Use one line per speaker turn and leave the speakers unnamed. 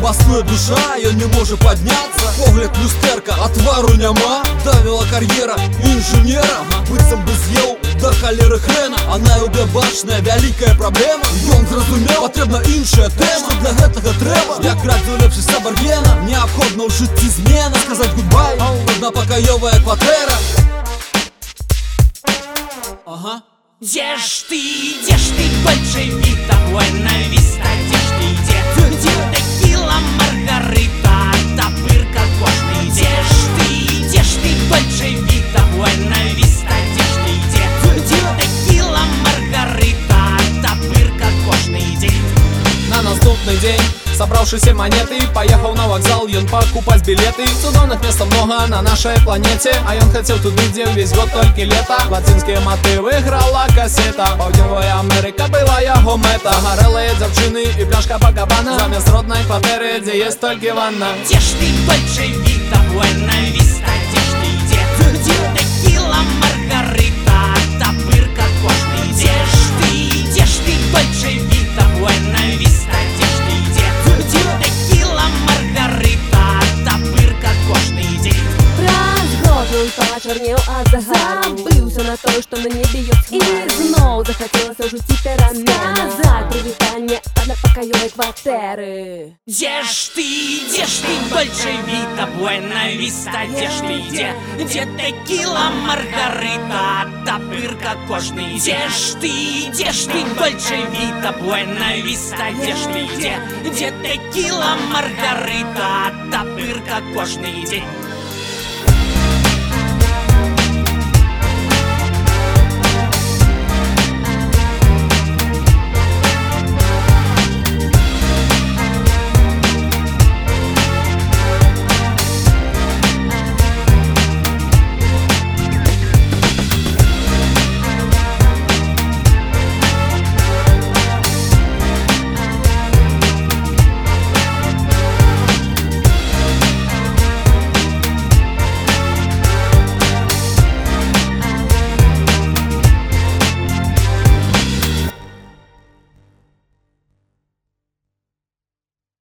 пасуе душа, ён не можа падняцца. Погляд люстэрка, а твару няма. Давіла кар'ера інжынера, быццам бы з'еў да халеры хрена. А на ЮБ бачная вялікая праблема. Ён зразумеў, патрэбна іншая тэма. Што для гэтага трэба, як радзіў лепшы сябар Гена, неабходна ў жыцці змена. Сказаць гудбай, аднапакаёвая кватэра. Ага.
Где ж ты, Дольче Вита, Буэна Виста, где ж ты, где текила, Маргарита, тапырка кожный. Где ж ты, Дольче Вита, Буэна Виста, где ж ты, где текила, Маргарита, тапырка кожный день.
На наступны дзень, сабраўшы все монеты, поехал на вокзал ён покупать билеты. Цудоўных места много на нашей планете, а ён хотел туды, где весь год только лето. Латинские мотивы играла кассета, Паўднёвая Америка была яго мэта. Гарэлыя дзяўчыны и пляшка Бакабана, замест родной кватэры, где есть только ванна.
Где ж ты, Дольче Вита, Буэна Виста, где ж ты, где текила, Маргарита, тапырка кожный. Где ж ты, Дольче Вита, Буэна Виста, где ж ты, текила, Маргарита, тапырка кожный день.
Разгодный почернел от загару, забылся на то, что на небе ёт и знов захотелось уже перемен. Сказать привитание однопокоёвой кватэры.
Где ж ты, Дольче Вита, Буэна Виста, где ж ты, где текила, Маргарита, тапырка кожный. Где ж ты, Дольче Вита, Буэна Виста, где ж ты, где текила, Маргарита, тапырка кожный день.